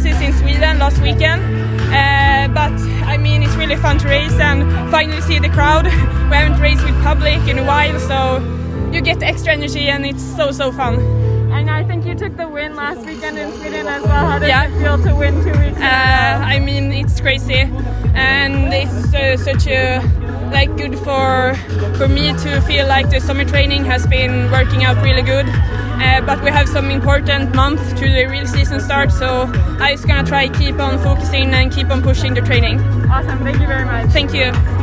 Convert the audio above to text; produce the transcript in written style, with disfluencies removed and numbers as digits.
races in Sweden last weekend, but I mean it's really fun to race and finally see the crowd. We haven't raced with public in a while, so you get extra energy and it's so fun. And I think you took the win last weekend in Sweden as well. How does it feel to win 2 weeks in a row? I mean it's crazy, and it's such a good for me to feel like the summer training has been working out really good. But we have some important month to the real season start, so I'm just gonna try keep on focusing and keep on pushing the training. Awesome, thank you very much. Thank you.